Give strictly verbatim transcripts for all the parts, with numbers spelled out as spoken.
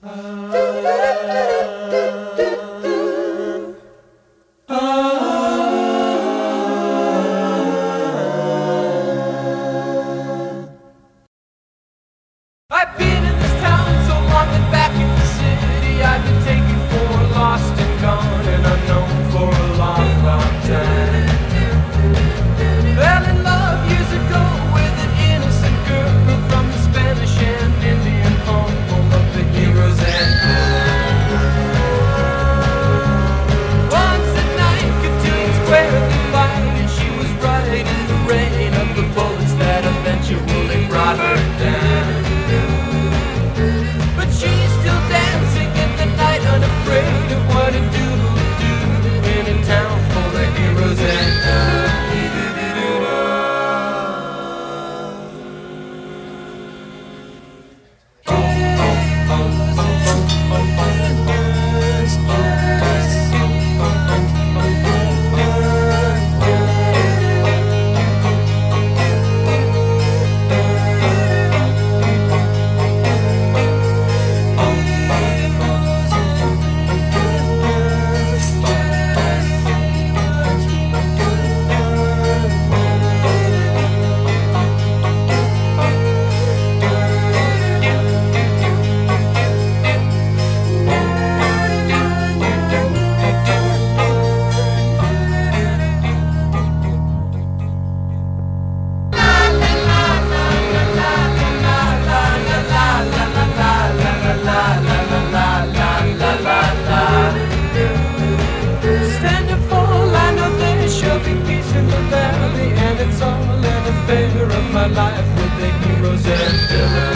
I've been in this town so long that back in the city I've been taken for lost and gone and unknown for a long, long time. Fell in love years ago with an innocent girl from the Spanish and Indian home, home of the heroes and once at night, Cotillion Square they fight, and she was right in the rain of the bullets that eventually brought her down. But she's still dancing in the night, unafraid of what a doodle do in a town full of heroes and of my life with the heroes and villains.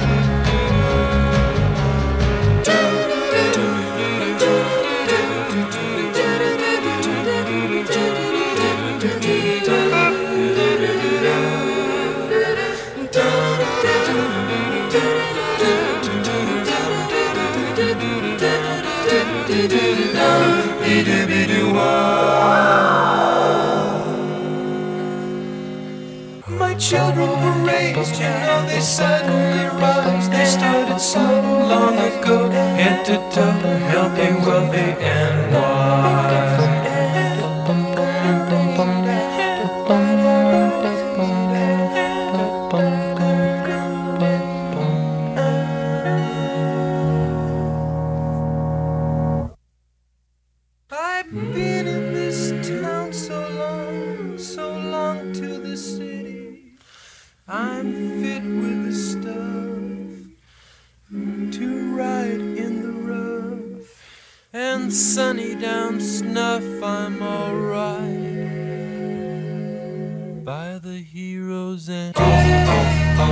My children were raised, you know they suddenly rise. They started so long ago, head to toe, healthy, wealthy, and wise. I've been in this town so long, so long to the city. I'm fit with the stuff to ride in the rough, and sunny down Snuff I'm alright by the heroes and